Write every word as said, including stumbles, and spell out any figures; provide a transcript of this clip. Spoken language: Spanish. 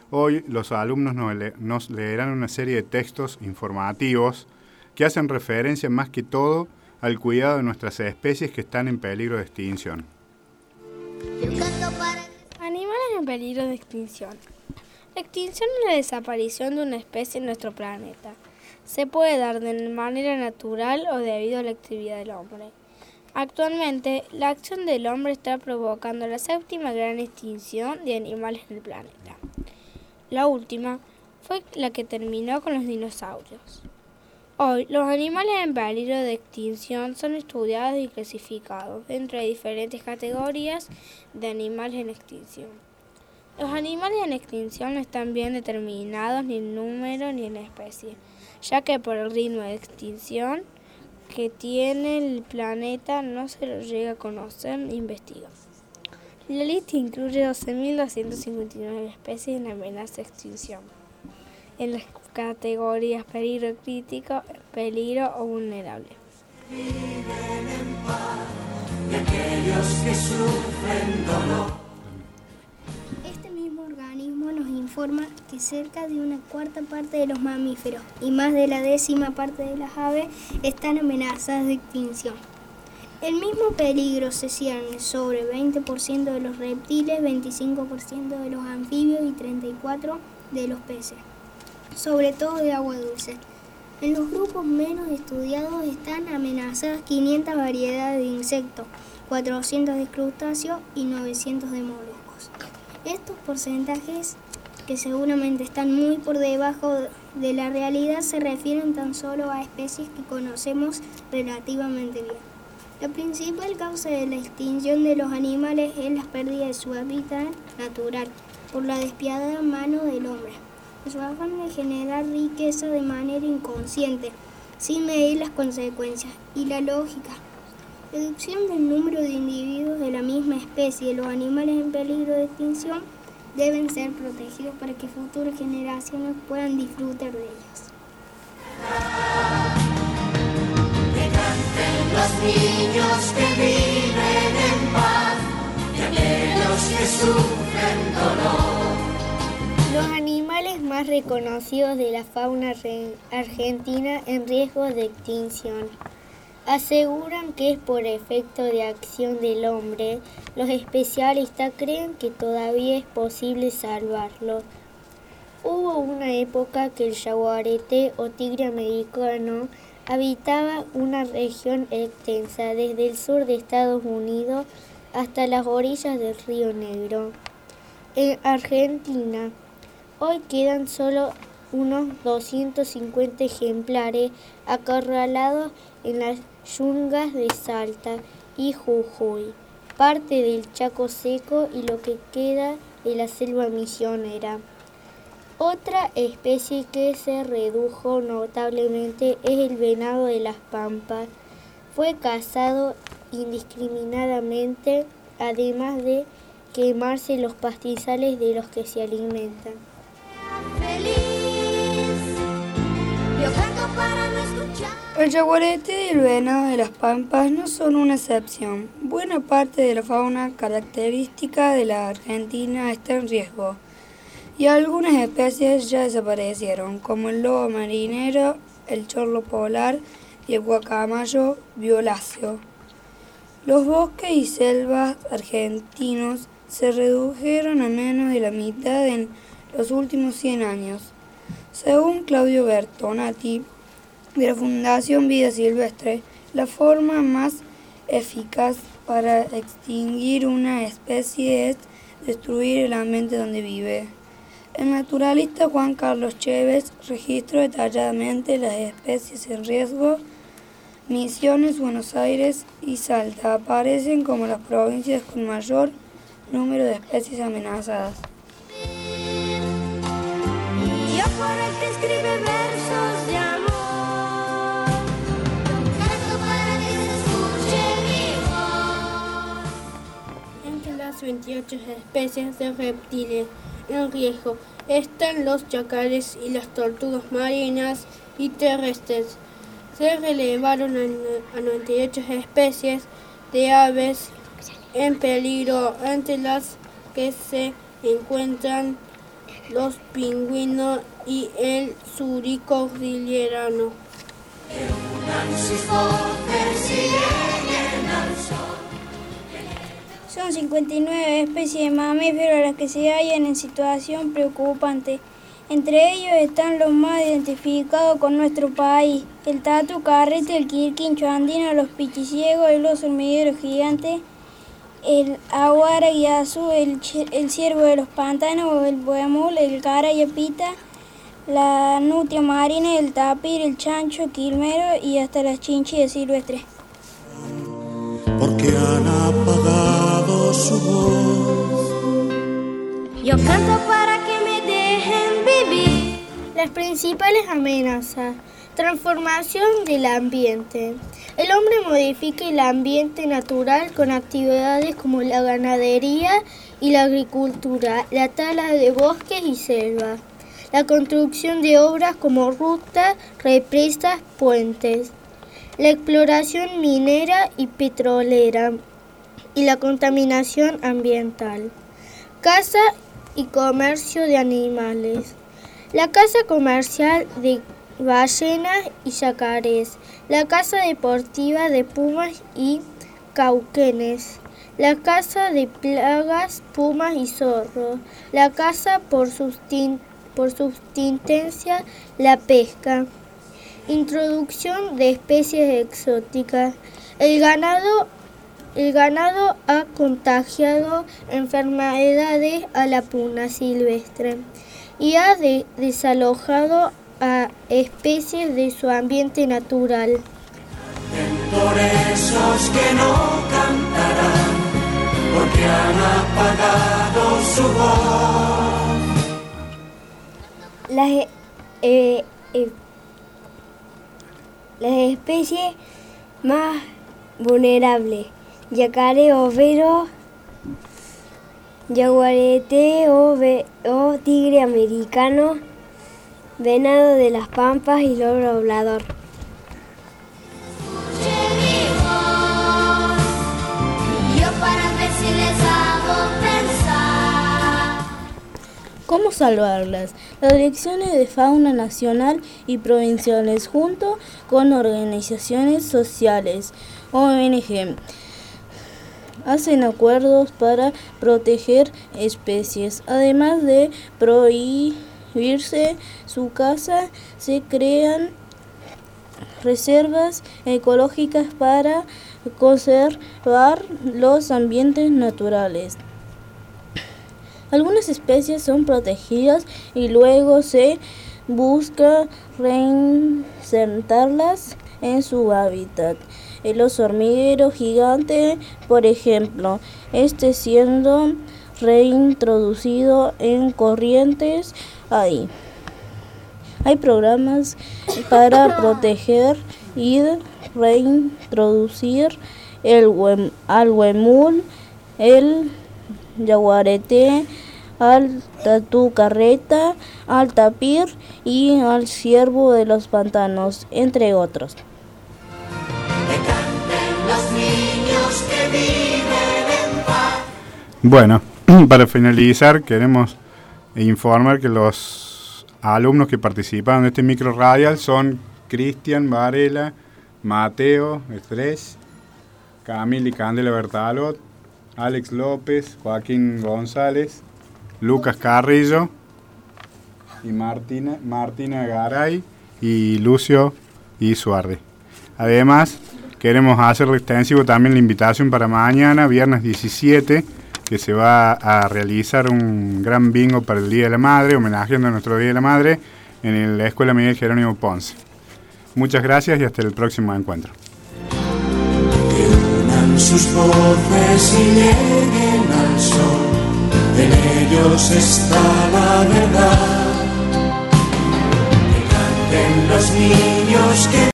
Hoy los alumnos nos, le- nos leerán una serie de textos informativos que hacen referencia más que todo al cuidado de nuestras especies que están en peligro de extinción. Animales en peligro de extinción. La extinción es la desaparición de una especie en nuestro planeta. Se puede dar de manera natural o debido a la actividad del hombre. Actualmente, la acción del hombre está provocando la séptima gran extinción de animales en el planeta. La última fue la que terminó con los dinosaurios. Hoy, los animales en peligro de extinción son estudiados y clasificados dentro de diferentes categorías de animales en extinción. Los animales en extinción no están bien determinados ni en número ni en especie, ya que por el ritmo de extinción que tiene el planeta no se lo llega a conocer ni investigar. La lista incluye doce mil doscientas cincuenta y nueve especies en amenaza de extinción, en las categorías peligro crítico, peligro o vulnerable. Viven en paz de aquellos que sufren dolor. Este mismo organismo nos informa que cerca de una cuarta parte de los mamíferos y más de la décima parte de las aves están amenazadas de extinción. El mismo peligro se cierne sobre veinte por ciento de los reptiles, veinticinco por ciento de los anfibios y treinta y cuatro por ciento de los peces, sobre todo de agua dulce. En los grupos menos estudiados están amenazadas quinientas variedades de insectos, cuatrocientos de crustáceos y novecientos de moluscos. Estos porcentajes, que seguramente están muy por debajo de la realidad, se refieren tan solo a especies que conocemos relativamente bien. La principal causa de la extinción de los animales es la pérdida de su hábitat natural por la despiadada mano del hombre, su afán de generar riqueza de manera inconsciente, sin medir las consecuencias y la lógica. Reducción del número de individuos de la misma especie. Los animales en peligro de extinción deben ser protegidos para que futuras generaciones puedan disfrutar de ellos. Que canten los niños que viven en paz y aquellos que sufren dolor. Los animales más reconocidos de la fauna argentina en riesgo de extinción aseguran que es por efecto de acción del hombre. Los especialistas creen que todavía es posible salvarlos. Hubo una época que el jaguarete o tigre americano habitaba una región extensa desde el sur de Estados Unidos hasta las orillas del Río Negro. En Argentina, hoy quedan solo unos doscientos cincuenta ejemplares acorralados en las yungas de Salta y Jujuy, parte del Chaco Seco y lo que queda de la selva misionera. Otra especie que se redujo notablemente es el venado de las Pampas. Fue cazado indiscriminadamente, además de quemarse los pastizales de los que se alimentan. El jaguarete y el venado de las Pampas no son una excepción. Buena parte de la fauna característica de la Argentina está en riesgo y algunas especies ya desaparecieron, como el lobo marinero, el chorlo polar y el guacamayo violáceo. Los bosques y selvas argentinos se redujeron a menos de la mitad en los últimos cien años. Según Claudio Bertonati, de la Fundación Vida Silvestre, la forma más eficaz para extinguir una especie es destruir el ambiente donde vive. El naturalista Juan Carlos Chévez registró detalladamente las especies en riesgo. Misiones, Buenos Aires y Salta aparecen como las provincias con mayor número de especies amenazadas. Y yo por el que escribe versos de amor, canto para que se escuche mi voz. Entre las veintiocho especies de reptiles en riesgo están los chacales y las tortugas marinas y terrestres. Se relevaron a noventa y ocho especies de aves en peligro, entre las que se encuentran los pingüinos y el surí cordillerano. Son cincuenta y nueve especies de mamíferos las que se hallan en situación preocupante. Entre ellos están los más identificados con nuestro país: el tatu carrete, el quirquincho andino, los pichiciegos, el oso hormiguero gigante, el aguara guiazú, el, el ciervo de los pantanos, el boemul, el caraya pita, la nutria marina, el tapir, el chancho quilmero y hasta las chinchillas silvestres. Porque han apagado su voz. Yo canto para que me dejen vivir. Las principales amenazas. Transformación del ambiente. El hombre modifica el ambiente natural con actividades como la ganadería y la agricultura, la tala de bosques y selvas, la construcción de obras como rutas, represas, puentes, la exploración minera y petrolera y la contaminación ambiental. Caza y comercio de animales. La caza comercial de ballenas y yacarés, la caza deportiva de pumas y cauquenes, la caza de plagas, pumas y zorros, la caza por, sustin- por subsistencia, la pesca. Introducción de especies exóticas. El ganado, el ganado ha contagiado enfermedades a la puna silvestre y ha de- desalojado a especies de su ambiente natural. Por esos que no cantarán, porque han apagado su voz. Las, eh, eh, las especies más vulnerables: yacaré overo, yaguareté o, ve, o tigre americano, venado de las pampas y loro hablador. Yo para ver si les hago pensar. ¿Cómo salvarlas? Las direcciones de fauna nacional y provinciales junto con organizaciones sociales, O N G, hacen acuerdos para proteger especies. Además de prohibirse su caza, se crean reservas ecológicas para conservar los ambientes naturales. Algunas especies son protegidas y luego se busca reinsertarlas en su hábitat. El oso hormiguero gigante, por ejemplo, este siendo reintroducido en corrientes ahí. Hay programas para proteger y reintroducir el huem, al huemul, el yaguareté, al tatú carreta, al tapir y al ciervo de los pantanos, entre otros. Bueno, para finalizar queremos informar que los alumnos que participaron de este micro radial son Cristian Varela, Mateo Estrés, Camila y Candela Bertalot, Alex López, Joaquín González, Lucas Carrillo y Martina, Martina Garay y Lucio Isuardi. Además, queremos hacer extensivo también la invitación para mañana, viernes diecisiete, que se va a realizar un gran bingo para el Día de la Madre, homenajeando a nuestro Día de la Madre, en la Escuela Miguel Jerónimo Ponce. Muchas gracias y hasta el próximo encuentro. Que unan sus voces y lleguen al sol, en ellos está la verdad. Que canten los niños que